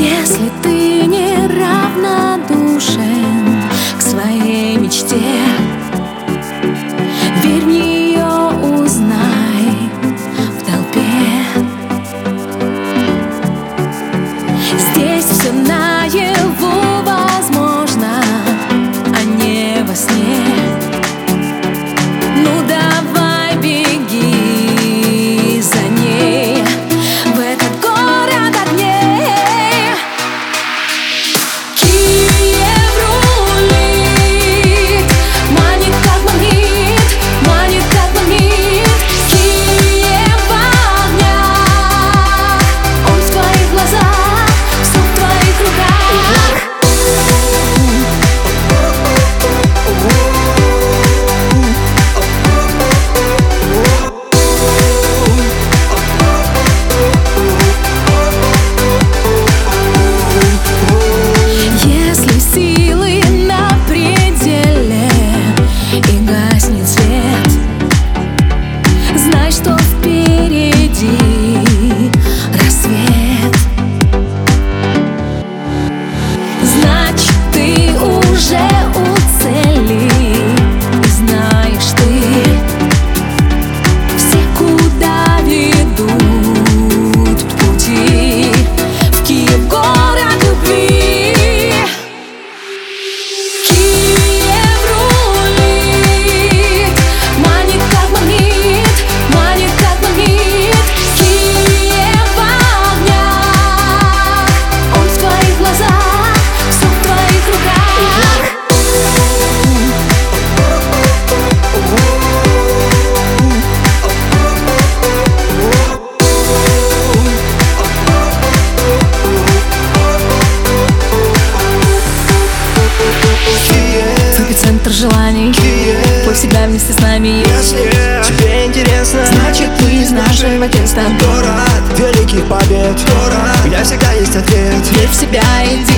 Если ты не равнодушен к своей мечте, верь в нее, узнай в толпе. Здесь все наяву возможно, а не во сне. Ну давай, беги за ней в этот город огней. Киев рулит, манит как магнит, манит как магнит. Киев в огнях, он в твоих глазах, все в твоих руках. Если силы на пределе и гаснет свет, знай, что впереди рассвет. Значит, ты уже у цели, и знаешь ты все, куда ведут пути. В Киев, город любви. Киев рулит, манит как магнит, манит как магнит. Киев в огнях, он в твоих глазах, все в твоих руках. Центр желаний, пой всегда вместе с нами. Если тебе интересно, Значит, ты из нашего теста. город великих побед, город, где всегда есть ответ. Верь в себя и